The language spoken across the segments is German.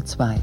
HR2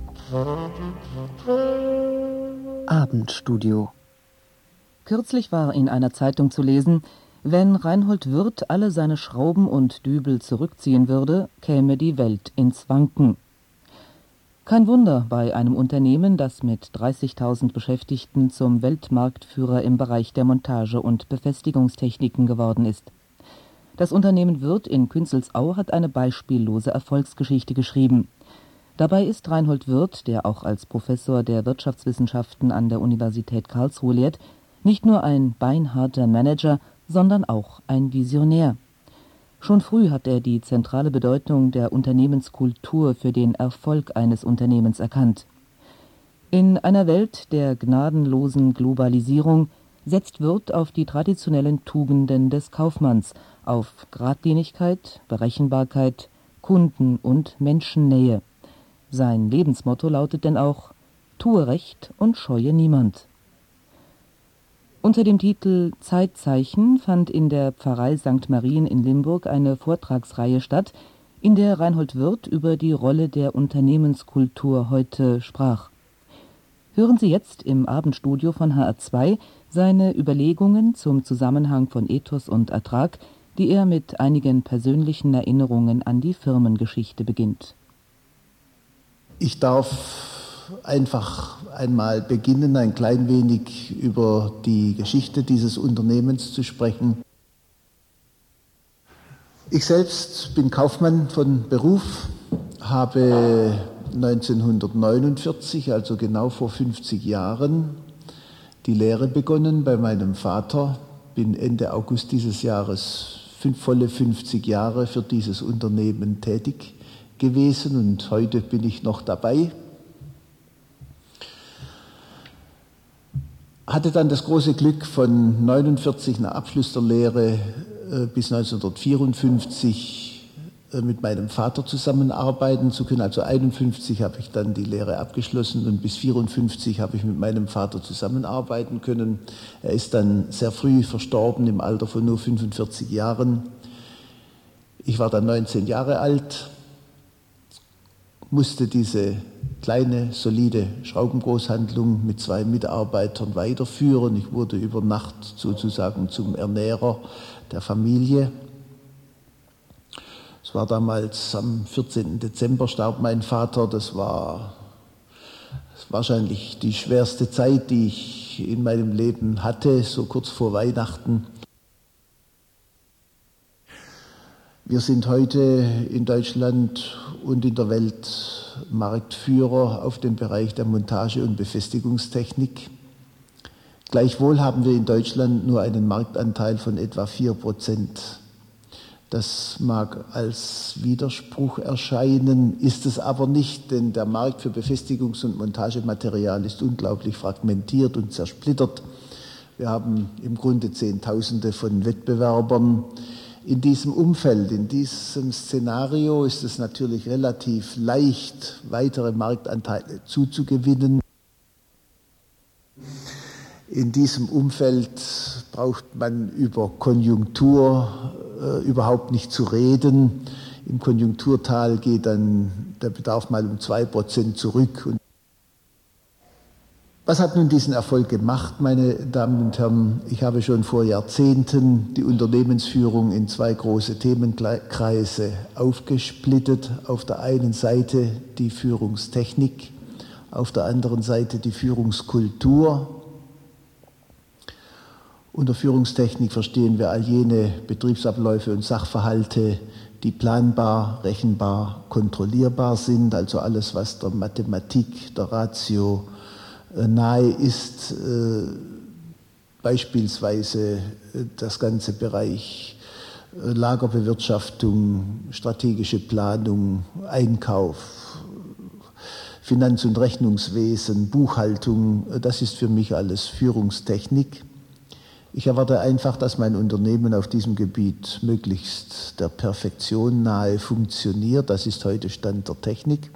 Abendstudio. Kürzlich war in einer Zeitung zu lesen, wenn Reinhold Wirth alle seine Schrauben und Dübel zurückziehen würde, käme die Welt ins Wanken. Kein Wunder bei einem Unternehmen, das mit 30.000 Beschäftigten zum Weltmarktführer im Bereich der Montage- und Befestigungstechniken geworden ist. Das Unternehmen Wirth in Künzelsau hat eine beispiellose Erfolgsgeschichte geschrieben. Dabei ist Reinhold Wirth, der auch als Professor der Wirtschaftswissenschaften an der Universität Karlsruhe lehrt, nicht nur ein beinharter Manager, sondern auch ein Visionär. Schon früh hat er die zentrale Bedeutung der Unternehmenskultur für den Erfolg eines Unternehmens erkannt. In einer Welt der gnadenlosen Globalisierung setzt Wirth auf die traditionellen Tugenden des Kaufmanns, auf Geradlinigkeit, Berechenbarkeit, Kunden- und Menschennähe. Sein Lebensmotto lautet denn auch: Tue Recht und scheue niemand. Unter dem Titel Zeitzeichen fand in der Pfarrei St. Marien in Limburg eine Vortragsreihe statt, in der Reinhold Wirth über die Rolle der Unternehmenskultur heute sprach. Hören Sie jetzt im Abendstudio von HR2 seine Überlegungen zum Zusammenhang von Ethos und Ertrag, die er mit einigen persönlichen Erinnerungen an die Firmengeschichte beginnt. Ich darf einfach einmal beginnen, ein klein wenig über die Geschichte dieses Unternehmens zu sprechen. Ich selbst bin Kaufmann von Beruf, habe 1949, also genau vor 50 Jahren, die Lehre begonnen bei meinem Vater, bin Ende August dieses Jahres volle 50 Jahre für dieses Unternehmen tätig gewesen und heute bin ich noch dabei. Hatte dann das große Glück, von 49 nach Abschluss der Lehre bis 1954 mit meinem Vater zusammenarbeiten zu können. Also 51 habe ich dann die Lehre abgeschlossen und bis 54 habe ich mit meinem Vater zusammenarbeiten können. Er ist dann sehr früh verstorben, im Alter von nur 45 Jahren. Ich war dann 19 Jahre alt, musste diese kleine, solide Schraubengroßhandlung mit 2 Mitarbeitern weiterführen. Ich wurde über Nacht sozusagen zum Ernährer der Familie. Es war damals am 14. Dezember starb mein Vater. Das war wahrscheinlich die schwerste Zeit, die ich in meinem Leben hatte, so kurz vor Weihnachten. Wir sind heute in Deutschland und in der Welt Marktführer auf dem Bereich der Montage- und Befestigungstechnik. Gleichwohl haben wir in Deutschland nur einen Marktanteil von etwa 4%. Das mag als Widerspruch erscheinen, ist es aber nicht, denn der Markt für Befestigungs- und Montagematerial ist unglaublich fragmentiert und zersplittert. Wir haben im Grunde Zehntausende von Wettbewerbern. In diesem Umfeld, in diesem Szenario ist es natürlich relativ leicht, weitere Marktanteile zuzugewinnen. In diesem Umfeld braucht man über Konjunktur überhaupt nicht zu reden. Im Konjunkturtal geht dann der Bedarf mal um 2% zurück. Und was hat nun diesen Erfolg gemacht, meine Damen und Herren? Ich habe schon vor Jahrzehnten die Unternehmensführung in 2 große Themenkreise aufgesplittet. Auf der einen Seite die Führungstechnik, auf der anderen Seite die Führungskultur. Unter Führungstechnik verstehen wir all jene Betriebsabläufe und Sachverhalte, die planbar, rechenbar, kontrollierbar sind, also alles, was der Mathematik, der Ratio nahe ist, beispielsweise das ganze Bereich Lagerbewirtschaftung, strategische Planung, Einkauf, Finanz- und Rechnungswesen, Buchhaltung, das ist für mich alles Führungstechnik. Ich erwarte einfach, dass mein Unternehmen auf diesem Gebiet möglichst der Perfektion nahe funktioniert. Das ist heute Stand der Technik.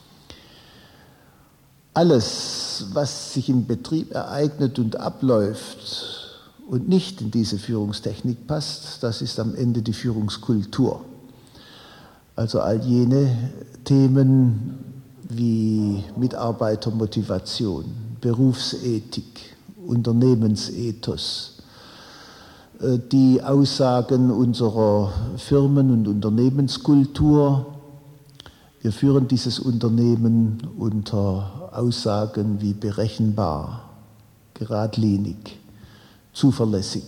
Alles, was sich im Betrieb ereignet und abläuft und nicht in diese Führungstechnik passt, das ist am Ende die Führungskultur. Also all jene Themen, wie Mitarbeitermotivation, Berufsethik, Unternehmensethos, die Aussagen unserer Firmen- und Unternehmenskultur. Wir führen dieses Unternehmen unter Aussagen wie berechenbar, geradlinig, zuverlässig,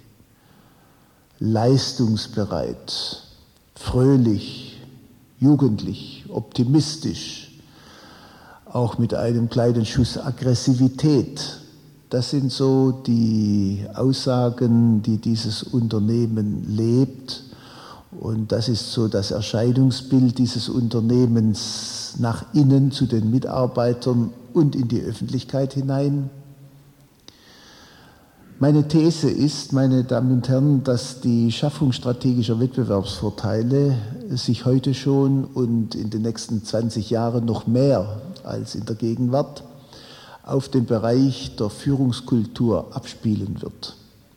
leistungsbereit, fröhlich, jugendlich, optimistisch, auch mit einem kleinen Schuss Aggressivität. Das sind so die Aussagen, die dieses Unternehmen lebt. Und das ist so das Erscheinungsbild dieses Unternehmens nach innen zu den Mitarbeitern und in die Öffentlichkeit hinein. Meine These ist, meine Damen und Herren, dass die Schaffung strategischer Wettbewerbsvorteile sich heute schon und in den nächsten 20 Jahren noch mehr als in der Gegenwart auf den Bereich der Führungskultur abspielen wird.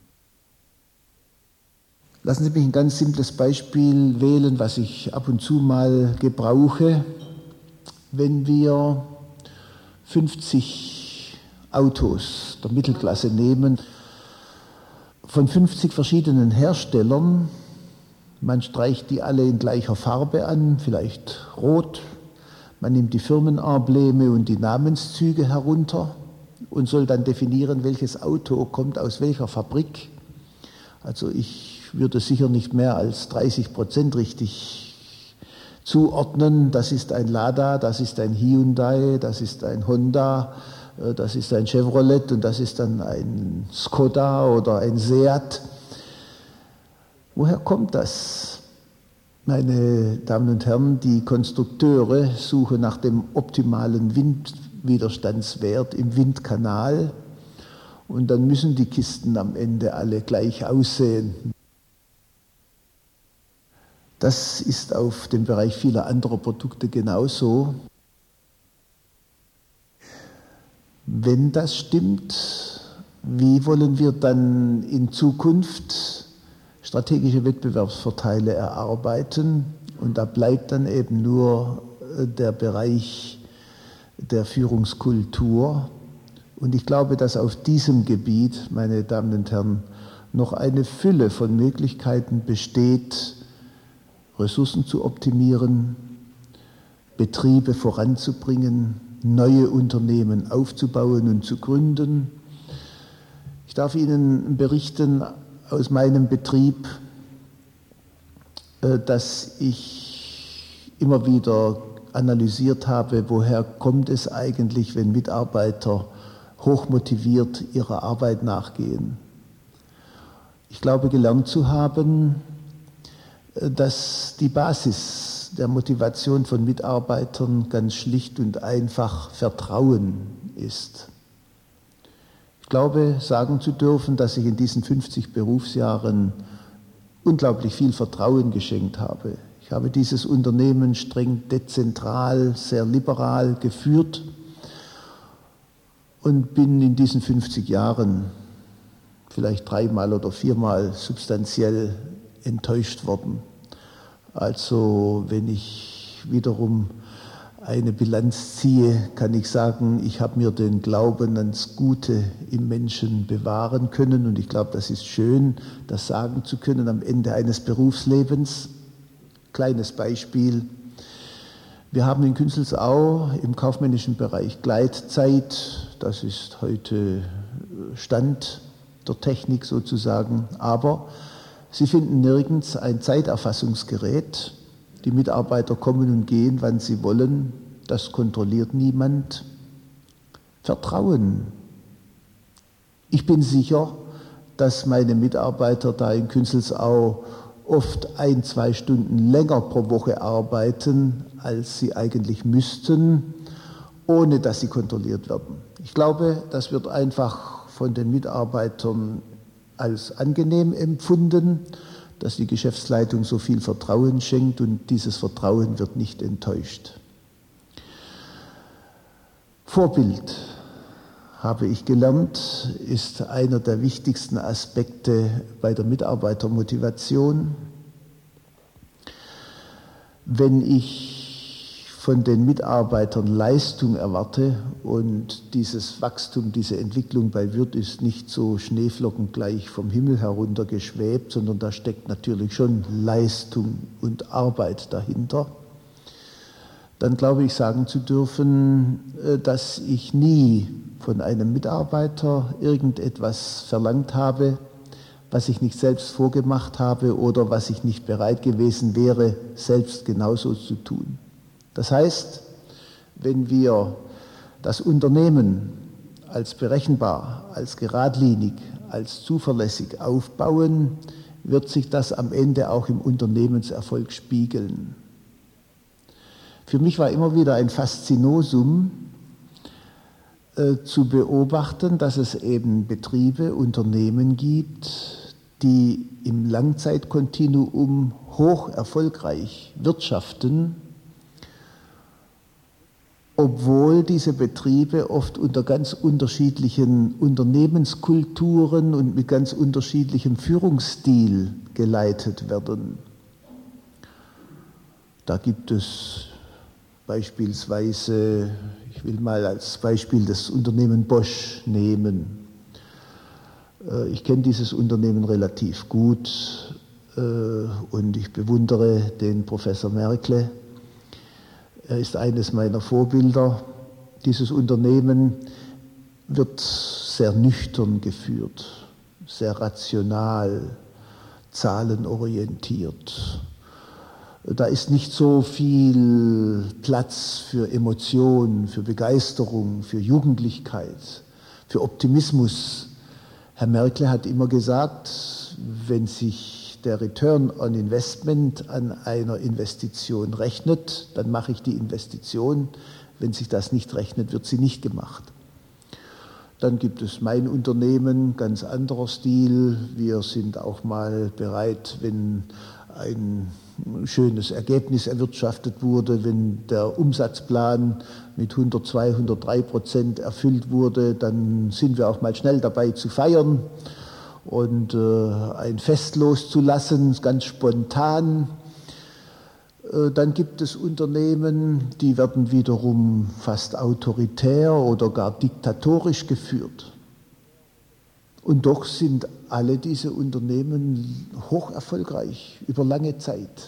Lassen Sie mich ein ganz simples Beispiel wählen, was ich ab und zu mal gebrauche. Wenn wir 50 Autos der Mittelklasse nehmen, von 50 verschiedenen Herstellern, man streicht die alle in gleicher Farbe an, vielleicht rot, man nimmt die Firmenembleme und die Namenszüge herunter und soll dann definieren, welches Auto kommt aus welcher Fabrik. Also ich würde sicher nicht mehr als 30% richtig zuordnen. Das ist ein Lada, das ist ein Hyundai, das ist ein Honda, das ist ein Chevrolet und das ist dann ein Skoda oder ein Seat. Woher kommt das? Meine Damen und Herren, die Konstrukteure suchen nach dem optimalen Windwiderstandswert im Windkanal und dann müssen die Kisten am Ende alle gleich aussehen. Das ist auf dem Bereich vieler anderer Produkte genauso. Wenn das stimmt, wie wollen wir dann in Zukunft strategische Wettbewerbsvorteile erarbeiten? Und da bleibt dann eben nur der Bereich der Führungskultur. Und ich glaube, dass auf diesem Gebiet, meine Damen und Herren, noch eine Fülle von Möglichkeiten besteht, Ressourcen zu optimieren, Betriebe voranzubringen, neue Unternehmen aufzubauen und zu gründen. Ich darf Ihnen berichten aus meinem Betrieb, dass ich immer wieder analysiert habe, woher kommt es eigentlich, wenn Mitarbeiter hochmotiviert ihrer Arbeit nachgehen. Ich glaube, gelernt zu haben, dass die Basis der Motivation von Mitarbeitern ganz schlicht und einfach Vertrauen ist. Ich glaube, sagen zu dürfen, dass ich in diesen 50 Berufsjahren unglaublich viel Vertrauen geschenkt habe. Ich habe dieses Unternehmen streng dezentral, sehr liberal geführt und bin in diesen 50 Jahren vielleicht 3-mal oder 4-mal substanziell enttäuscht worden. Also wenn ich wiederum eine Bilanz ziehe, kann ich sagen, ich habe mir den Glauben ans Gute im Menschen bewahren können und ich glaube, das ist schön, das sagen zu können am Ende eines Berufslebens. Kleines Beispiel. Wir haben in Künzelsau im kaufmännischen Bereich Gleitzeit, das ist heute Stand der Technik sozusagen, aber Sie finden nirgends ein Zeiterfassungsgerät. Die Mitarbeiter kommen und gehen, wann sie wollen. Das kontrolliert niemand. Vertrauen. Ich bin sicher, dass meine Mitarbeiter da in Künzelsau oft 1-2 Stunden länger pro Woche arbeiten, als sie eigentlich müssten, ohne dass sie kontrolliert werden. Ich glaube, das wird einfach von den Mitarbeitern als angenehm empfunden, dass die Geschäftsleitung so viel Vertrauen schenkt und dieses Vertrauen wird nicht enttäuscht. Vorbild, habe ich gelernt, ist einer der wichtigsten Aspekte bei der Mitarbeitermotivation. Wenn ich von den Mitarbeitern Leistung erwarte, und dieses Wachstum, diese Entwicklung bei Würth ist nicht so schneeflockengleich vom Himmel herunter geschwebt, sondern da steckt natürlich schon Leistung und Arbeit dahinter, dann glaube ich sagen zu dürfen, dass ich nie von einem Mitarbeiter irgendetwas verlangt habe, was ich nicht selbst vorgemacht habe oder was ich nicht bereit gewesen wäre, selbst genauso zu tun. Das heißt, wenn wir das Unternehmen als berechenbar, als geradlinig, als zuverlässig aufbauen, wird sich das am Ende auch im Unternehmenserfolg spiegeln. Für mich war immer wieder ein Faszinosum zu beobachten, dass es eben Betriebe, Unternehmen gibt, die im Langzeitkontinuum hoch erfolgreich wirtschaften, obwohl diese Betriebe oft unter ganz unterschiedlichen Unternehmenskulturen und mit ganz unterschiedlichem Führungsstil geleitet werden. Da gibt es beispielsweise, ich will mal als Beispiel das Unternehmen Bosch nehmen. Ich kenne dieses Unternehmen relativ gut und ich bewundere den Professor Merkle. Er ist eines meiner Vorbilder. Dieses Unternehmen wird sehr nüchtern geführt, sehr rational, zahlenorientiert. Da ist nicht so viel Platz für Emotionen, für Begeisterung, für Jugendlichkeit, für Optimismus. Herr Merkle hat immer gesagt, wenn sich der Return on Investment an einer Investition rechnet, dann mache ich die Investition. Wenn sich das nicht rechnet, wird sie nicht gemacht. Dann gibt es mein Unternehmen, ganz anderer Stil. Wir sind auch mal bereit, wenn ein schönes Ergebnis erwirtschaftet wurde, wenn der Umsatzplan mit 102, 103% erfüllt wurde, dann sind wir auch mal schnell dabei zu feiern und ein Fest loszulassen, ganz spontan. Dann gibt es Unternehmen, die werden wiederum fast autoritär oder gar diktatorisch geführt. Und doch sind alle diese Unternehmen hoch erfolgreich über lange Zeit.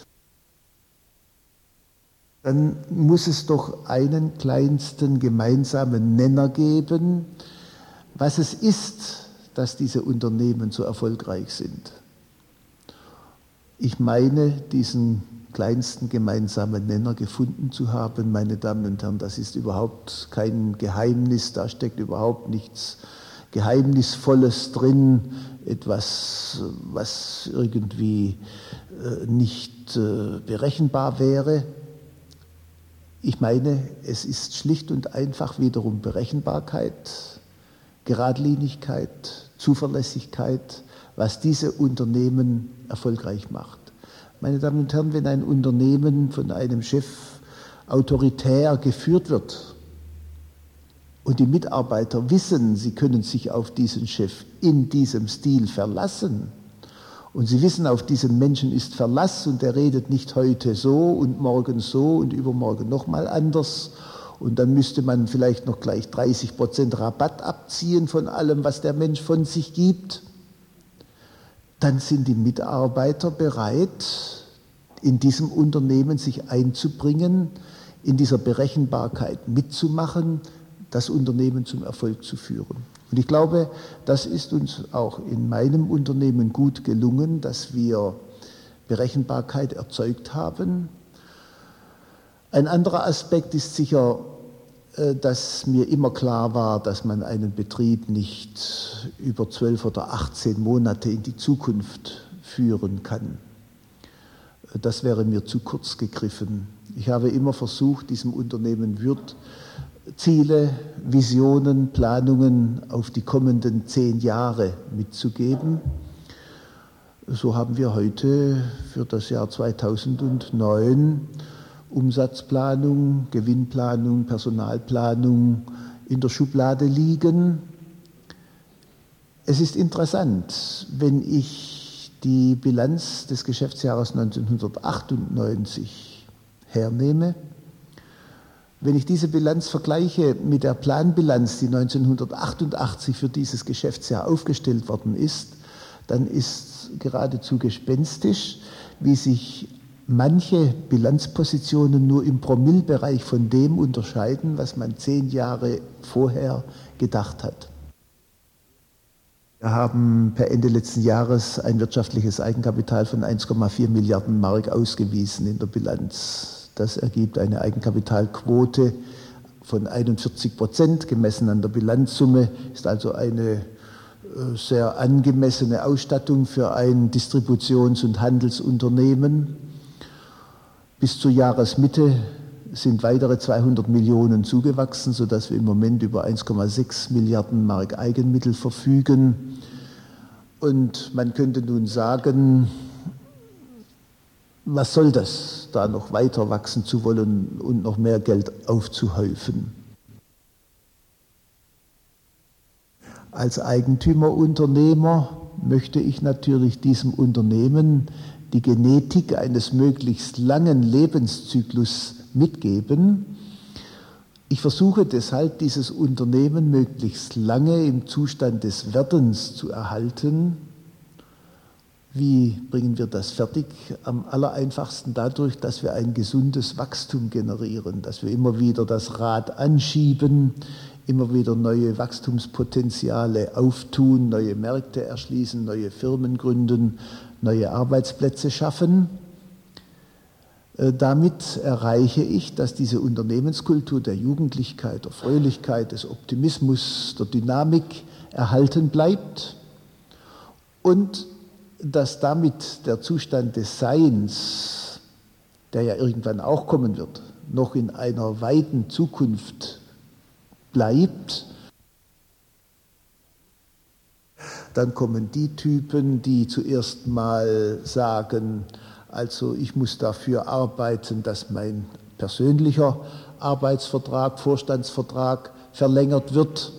Dann muss es doch einen kleinsten gemeinsamen Nenner geben, was es ist, dass diese Unternehmen so erfolgreich sind. Ich meine, diesen kleinsten gemeinsamen Nenner gefunden zu haben, meine Damen und Herren, das ist überhaupt kein Geheimnis, da steckt überhaupt nichts Geheimnisvolles drin, etwas, was irgendwie nicht berechenbar wäre. Ich meine, es ist schlicht und einfach wiederum Berechenbarkeit, Geradlinigkeit, Zuverlässigkeit, was diese Unternehmen erfolgreich macht. Meine Damen und Herren, wenn ein Unternehmen von einem Chef autoritär geführt wird und die Mitarbeiter wissen, sie können sich auf diesen Chef in diesem Stil verlassen und sie wissen, auf diesen Menschen ist Verlass und der redet nicht heute so und morgen so und übermorgen nochmal anders, und dann müsste man vielleicht noch gleich 30% Rabatt abziehen von allem, was der Mensch von sich gibt, dann sind die Mitarbeiter bereit, in diesem Unternehmen sich einzubringen, in dieser Berechenbarkeit mitzumachen, das Unternehmen zum Erfolg zu führen. Und ich glaube, das ist uns auch in meinem Unternehmen gut gelungen, dass wir Berechenbarkeit erzeugt haben. Ein anderer Aspekt ist sicher, dass mir immer klar war, dass man einen Betrieb nicht über 12 oder 18 Monate in die Zukunft führen kann. Das wäre mir zu kurz gegriffen. Ich habe immer versucht, diesem Unternehmen Würth Ziele, Visionen, Planungen auf die kommenden 10 Jahre mitzugeben. So haben wir heute für das Jahr 2009 Umsatzplanung, Gewinnplanung, Personalplanung in der Schublade liegen. Es ist interessant, wenn ich die Bilanz des Geschäftsjahres 1998 hernehme, Wenn ich diese Bilanz vergleiche mit der Planbilanz, die 1988 für dieses Geschäftsjahr aufgestellt worden ist, dann ist geradezu gespenstisch, wie sich manche Bilanzpositionen nur im Promillebereich von dem unterscheiden, was man 10 Jahre vorher gedacht hat. Wir haben per Ende letzten Jahres ein wirtschaftliches Eigenkapital von 1,4 Milliarden Mark ausgewiesen in der Bilanz. Das ergibt eine Eigenkapitalquote von 41%, gemessen an der Bilanzsumme, ist also eine sehr angemessene Ausstattung für ein Distributions- und Handelsunternehmen. Bis zur Jahresmitte sind weitere 200 Millionen zugewachsen, sodass wir im Moment über 1,6 Milliarden Mark Eigenmittel verfügen. Und man könnte nun sagen, was soll das, da noch weiter wachsen zu wollen und noch mehr Geld aufzuhäufen? Als Eigentümerunternehmer möchte ich natürlich diesem Unternehmen die Genetik eines möglichst langen Lebenszyklus mitgeben. Ich versuche deshalb, dieses Unternehmen möglichst lange im Zustand des Werdens zu erhalten. Wie bringen wir das fertig? Am allereinfachsten dadurch, dass wir ein gesundes Wachstum generieren, dass wir immer wieder das Rad anschieben, immer wieder neue Wachstumspotenziale auftun, neue Märkte erschließen, neue Firmen gründen, neue Arbeitsplätze schaffen. Damit erreiche ich, dass diese Unternehmenskultur der Jugendlichkeit, der Fröhlichkeit, des Optimismus, der Dynamik erhalten bleibt und dass damit der Zustand des Seins, der ja irgendwann auch kommen wird, noch in einer weiten Zukunft bleibt. Dann kommen die Typen, die zuerst mal sagen, also ich muss dafür arbeiten, dass mein persönlicher Arbeitsvertrag, Vorstandsvertrag verlängert wird.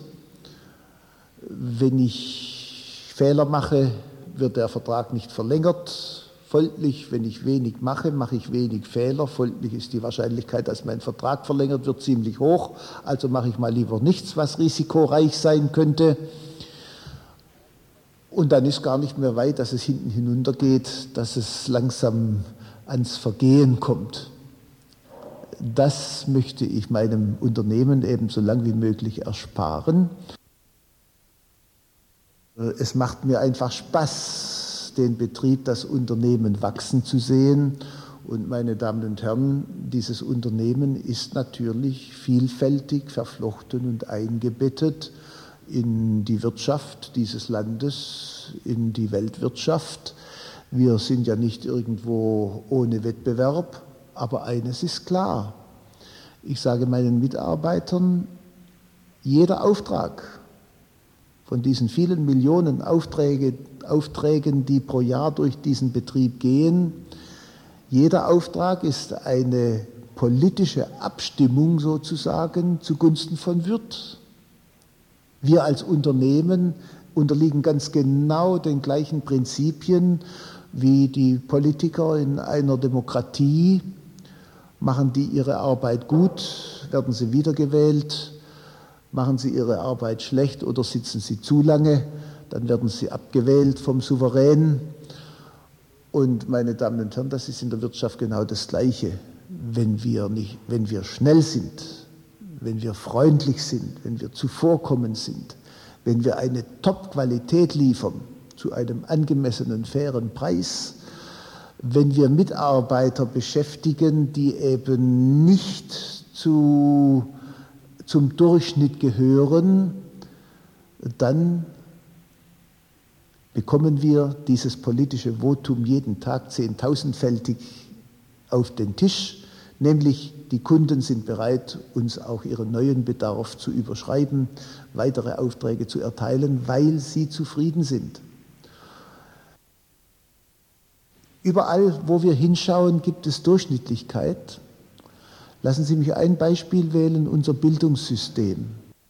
Wenn ich Fehler mache, wird der Vertrag nicht verlängert. Folglich, wenn ich wenig mache, mache ich wenig Fehler. Folglich ist die Wahrscheinlichkeit, dass mein Vertrag verlängert wird, ziemlich hoch. Also mache ich mal lieber nichts, was risikoreich sein könnte. Und dann ist gar nicht mehr weit, dass es hinten hinuntergeht, dass es langsam ans Vergehen kommt. Das möchte ich meinem Unternehmen eben so lang wie möglich ersparen. Es macht mir einfach Spaß, den Betrieb, das Unternehmen wachsen zu sehen. Und meine Damen und Herren, dieses Unternehmen ist natürlich vielfältig, verflochten und eingebettet in die Wirtschaft dieses Landes, in die Weltwirtschaft. Wir sind ja nicht irgendwo ohne Wettbewerb, aber eines ist klar. Ich sage meinen Mitarbeitern, jeder Auftrag von diesen vielen Millionen Aufträgen, die pro Jahr durch diesen Betrieb gehen, jeder Auftrag ist eine politische Abstimmung sozusagen zugunsten von Würth. Wir als Unternehmen unterliegen ganz genau den gleichen Prinzipien wie die Politiker in einer Demokratie. Machen die ihre Arbeit gut, werden sie wiedergewählt. Machen sie ihre Arbeit schlecht oder sitzen sie zu lange, dann werden sie abgewählt vom Souverän. Und meine Damen und Herren, das ist in der Wirtschaft genau das Gleiche. Wenn wir schnell sind, wenn wir freundlich sind, wenn wir zuvorkommend sind, wenn wir eine Top-Qualität liefern zu einem angemessenen, fairen Preis, wenn wir Mitarbeiter beschäftigen, die eben nicht zum Durchschnitt gehören, dann bekommen wir dieses politische Votum jeden Tag 10.000-fältig auf den Tisch, nämlich die Kunden sind bereit, uns auch ihren neuen Bedarf zu überschreiben, weitere Aufträge zu erteilen, weil sie zufrieden sind. Überall, wo wir hinschauen, gibt es Durchschnittlichkeit. Lassen Sie mich ein Beispiel wählen, unser Bildungssystem.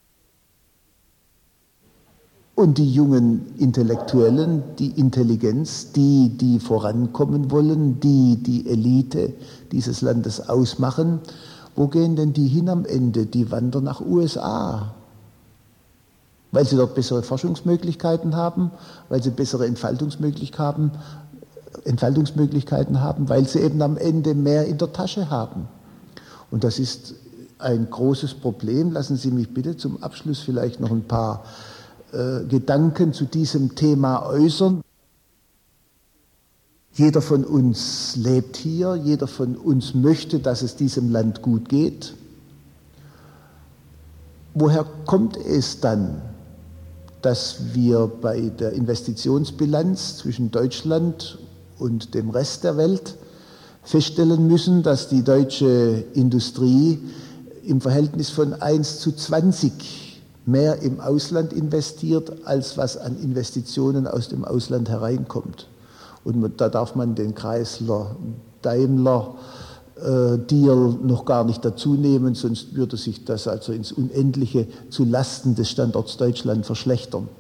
Und die jungen Intellektuellen, die Intelligenz, die vorankommen wollen, die Elite dieses Landes ausmachen, Wo gehen denn die hin am Ende? Die wandern nach USA, weil sie dort bessere Forschungsmöglichkeiten haben, weil sie bessere Entfaltungsmöglichkeiten haben, weil sie eben am Ende mehr in der Tasche haben. Und das ist ein großes Problem. Lassen Sie mich bitte zum Abschluss vielleicht noch ein paar Gedanken zu diesem Thema äußern. Jeder von uns lebt hier, jeder von uns möchte, dass es diesem Land gut geht. Woher kommt es dann, dass wir bei der Investitionsbilanz zwischen Deutschland und dem Rest der Welt feststellen müssen, dass die deutsche Industrie im Verhältnis von 1:20 mehr im Ausland investiert, als was an Investitionen aus dem Ausland hereinkommt. Und da darf man den Chrysler-Daimler-Deal noch gar nicht dazu nehmen, sonst würde sich das also ins Unendliche zu Lasten des Standorts Deutschland verschlechtern.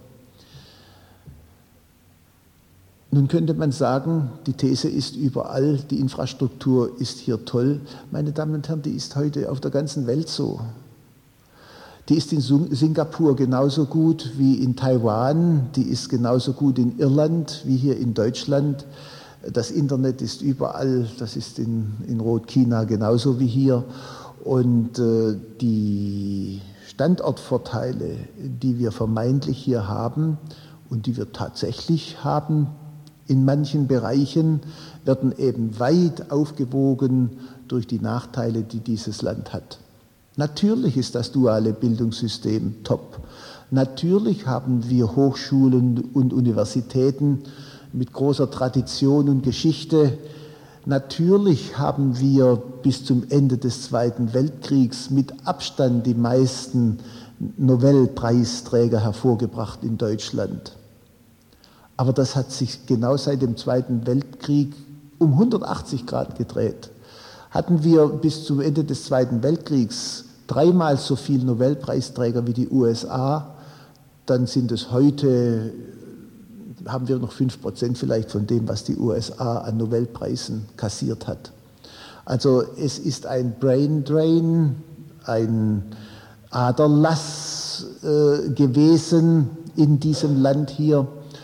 Nun könnte man sagen, die These ist überall, die Infrastruktur ist hier toll. Meine Damen und Herren, die ist heute auf der ganzen Welt so. Die ist in Singapur genauso gut wie in Taiwan, die ist genauso gut in Irland wie hier in Deutschland. Das Internet ist überall, das ist in Rot-China genauso wie hier. Und die Standortvorteile, die wir vermeintlich hier haben und die wir tatsächlich haben in manchen Bereichen, werden eben weit aufgewogen durch die Nachteile, die dieses Land hat. Natürlich ist das duale Bildungssystem top. Natürlich haben wir Hochschulen und Universitäten mit großer Tradition und Geschichte. Natürlich haben wir bis zum Ende des Zweiten Weltkriegs mit Abstand die meisten Nobelpreisträger hervorgebracht in Deutschland. Aber das hat sich genau seit dem Zweiten Weltkrieg um 180 Grad gedreht. Hatten wir bis zum Ende des Zweiten Weltkriegs 3-mal so viele Nobelpreisträger wie die USA, dann sind es heute, haben wir noch 5% vielleicht von dem, was die USA an Nobelpreisen kassiert hat. Also es ist ein Brain Drain, ein Aderlass gewesen in diesem Land hier.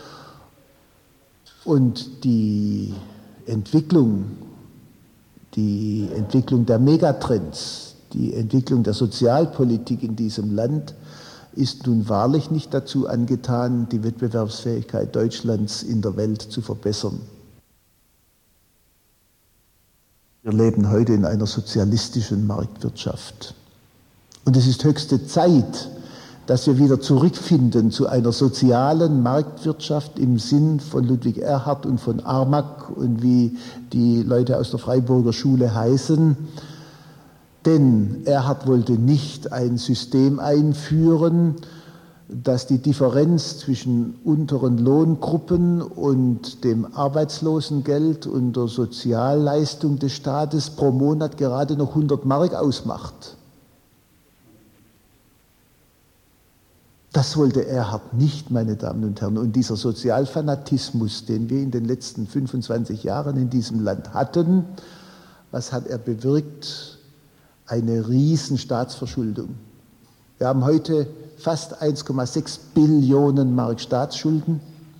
Und die Entwicklung der Megatrends, die Entwicklung der Sozialpolitik in diesem Land ist nun wahrlich nicht dazu angetan, die Wettbewerbsfähigkeit Deutschlands in der Welt zu verbessern. Wir leben heute in einer sozialistischen Marktwirtschaft. Und es ist höchste Zeit, dass wir wieder zurückfinden zu einer sozialen Marktwirtschaft im Sinn von Ludwig Erhard und von Armack und wie die Leute aus der Freiburger Schule heißen. Denn Erhard wollte nicht ein System einführen, das die Differenz zwischen unteren Lohngruppen und dem Arbeitslosengeld und der Sozialleistung des Staates pro Monat gerade noch 100 Mark ausmacht. Das wollte Erhard nicht, meine Damen und Herren. Und dieser Sozialfanatismus, den wir in den letzten 25 Jahren in diesem Land hatten, was hat er bewirkt? Eine riesen Staatsverschuldung. Wir haben heute fast 1,6 Billionen Mark Staatsschulden.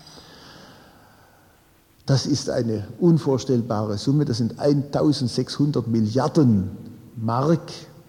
Das ist eine unvorstellbare Summe, das sind 1600 Milliarden Mark.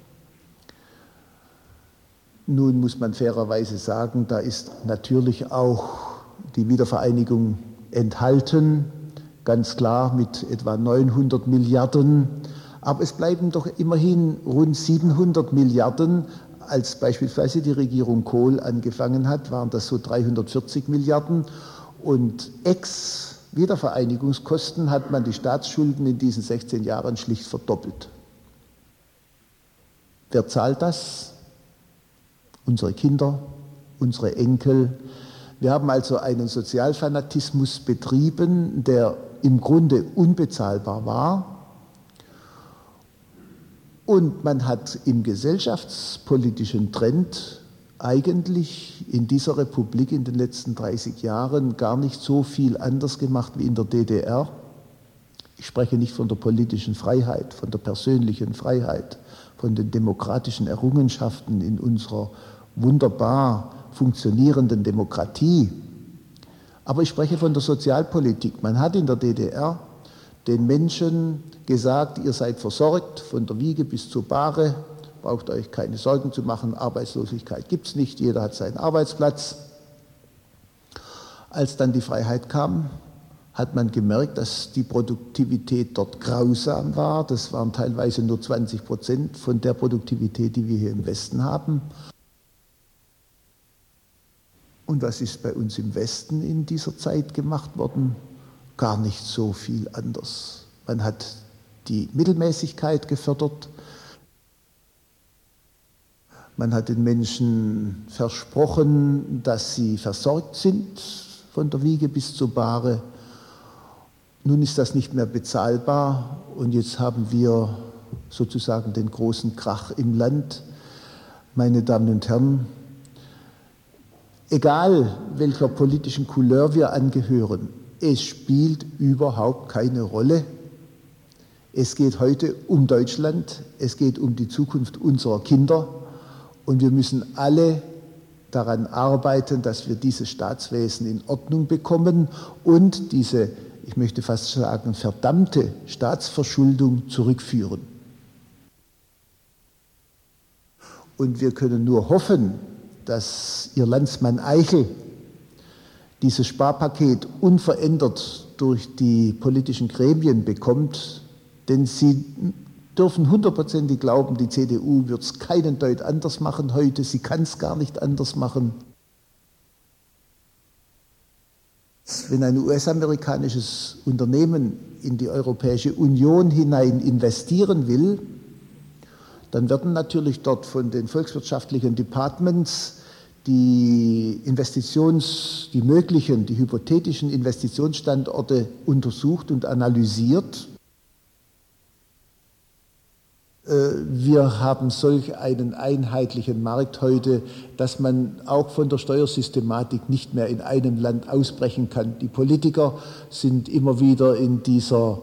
Nun muss man fairerweise sagen, da ist natürlich auch die Wiedervereinigung enthalten, ganz klar mit etwa 900 Milliarden. Aber es bleiben doch immerhin rund 700 Milliarden. Als beispielsweise die Regierung Kohl angefangen hat, waren das so 340 Milliarden. Und ex-Wiedervereinigungskosten hat man die Staatsschulden in diesen 16 Jahren schlicht verdoppelt. Wer zahlt das? Unsere Kinder, unsere Enkel. Wir haben also einen Sozialfanatismus betrieben, der im Grunde unbezahlbar war. Und man hat im gesellschaftspolitischen Trend eigentlich in dieser Republik in den letzten 30 Jahren gar nicht so viel anders gemacht wie in der DDR. Ich spreche nicht von der politischen Freiheit, von der persönlichen Freiheit, von den demokratischen Errungenschaften in unserer wunderbar funktionierenden Demokratie. Aber ich spreche von der Sozialpolitik. Man hat in der DDR den Menschen gesagt, ihr seid versorgt von der Wiege bis zur Bahre, braucht euch keine Sorgen zu machen, Arbeitslosigkeit gibt es nicht, jeder hat seinen Arbeitsplatz. Als dann die Freiheit kam, hat man gemerkt, dass die Produktivität dort grausam war. Das waren teilweise nur 20% von der Produktivität, die wir hier im Westen haben. Und was ist bei uns im Westen in dieser Zeit gemacht worden? Gar nicht so viel anders. Man hat die Mittelmäßigkeit gefördert. Man hat den Menschen versprochen, dass sie versorgt sind, von der Wiege bis zur Bahre. Nun ist das nicht mehr bezahlbar und jetzt haben wir sozusagen den großen Krach im Land. Meine Damen und Herren, egal welcher politischen Couleur wir angehören, es spielt überhaupt keine Rolle. Es geht heute um Deutschland, es geht um die Zukunft unserer Kinder und wir müssen alle daran arbeiten, dass wir dieses Staatswesen in Ordnung bekommen und diese, ich möchte fast sagen, verdammte Staatsverschuldung zurückführen. Und wir können nur hoffen, dass Ihr Landsmann Eichel dieses Sparpaket unverändert durch die politischen Gremien bekommt, denn Sie dürfen hundertprozentig glauben, die CDU wird es keinen Deut anders machen heute, sie kann es gar nicht anders machen. Wenn ein US-amerikanisches Unternehmen in die Europäische Union hinein investieren will, dann werden natürlich dort von den volkswirtschaftlichen Departments die möglichen, die hypothetischen Investitionsstandorte untersucht und analysiert. Wir haben solch einen einheitlichen Markt heute, dass man auch von der Steuersystematik nicht mehr in einem Land ausbrechen kann. Die Politiker sind immer wieder in dieser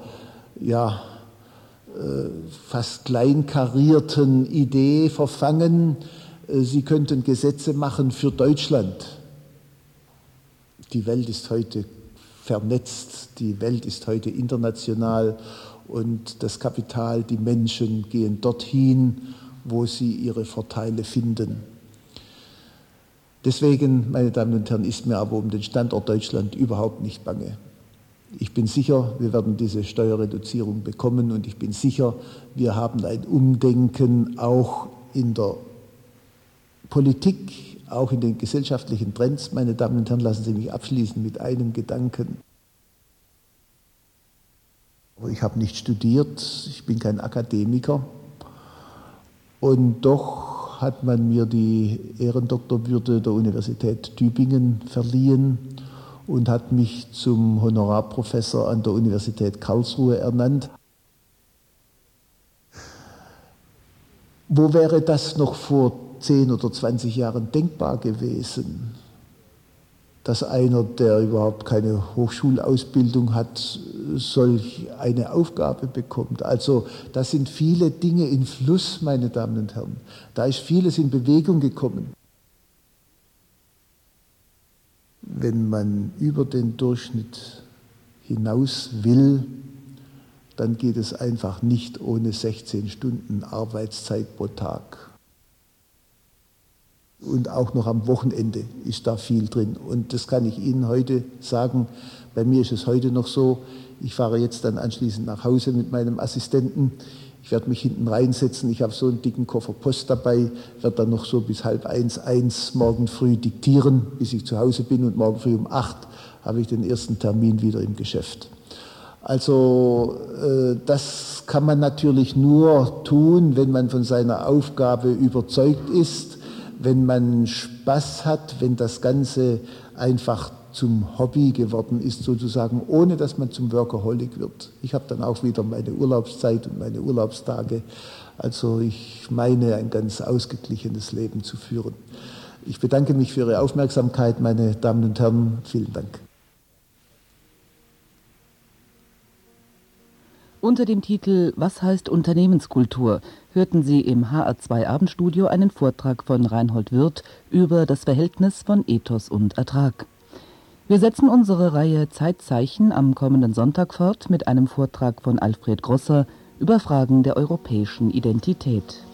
fast kleinkarierten Idee verfangen, sie könnten Gesetze machen für Deutschland. Die Welt ist heute vernetzt, die Welt ist heute international und das Kapital, die Menschen gehen dorthin, wo sie ihre Vorteile finden. Deswegen, meine Damen und Herren, ist mir aber um den Standort Deutschland überhaupt nicht bange. Ich bin sicher, wir werden diese Steuerreduzierung bekommen und ich bin sicher, wir haben ein Umdenken auch in der Politik, auch in den gesellschaftlichen Trends. Meine Damen und Herren, lassen Sie mich abschließen mit einem Gedanken. Ich habe nicht studiert, ich bin kein Akademiker und doch hat man mir die Ehrendoktorwürde der Universität Tübingen verliehen und hat mich zum Honorarprofessor an der Universität Karlsruhe ernannt. Wo wäre das noch vor 10 oder 20 Jahren denkbar gewesen, dass einer, der überhaupt keine Hochschulausbildung hat, solch eine Aufgabe bekommt? Also da sind viele Dinge in Fluss, meine Damen und Herren. Da ist vieles in Bewegung gekommen. Wenn man über den Durchschnitt hinaus will, dann geht es einfach nicht ohne 16 Stunden Arbeitszeit pro Tag. Und auch noch am Wochenende ist da viel drin. Und das kann ich Ihnen heute sagen. Bei mir ist es heute noch so, ich fahre jetzt dann anschließend nach Hause mit meinem Assistenten. Ich werde mich hinten reinsetzen. Ich habe so einen dicken Koffer Post dabei, werde dann noch so bis 12:30 morgen früh diktieren, bis ich zu Hause bin. Und morgen früh um 8 habe ich den ersten Termin wieder im Geschäft. Also das kann man natürlich nur tun, wenn man von seiner Aufgabe überzeugt ist, wenn man Spaß hat, wenn das Ganze einfach zum Hobby geworden ist, sozusagen, ohne dass man zum Workaholic wird. Ich habe dann auch wieder meine Urlaubszeit und meine Urlaubstage. Also ich meine, ein ganz ausgeglichenes Leben zu führen. Ich bedanke mich für Ihre Aufmerksamkeit, meine Damen und Herren. Vielen Dank. Unter dem Titel »Was heißt Unternehmenskultur?« hörten Sie im HR2 Abendstudio einen Vortrag von Reinhold Wirth über das Verhältnis von Ethos und Ertrag. Wir setzen unsere Reihe Zeitzeichen am kommenden Sonntag fort mit einem Vortrag von Alfred Grosser über Fragen der europäischen Identität.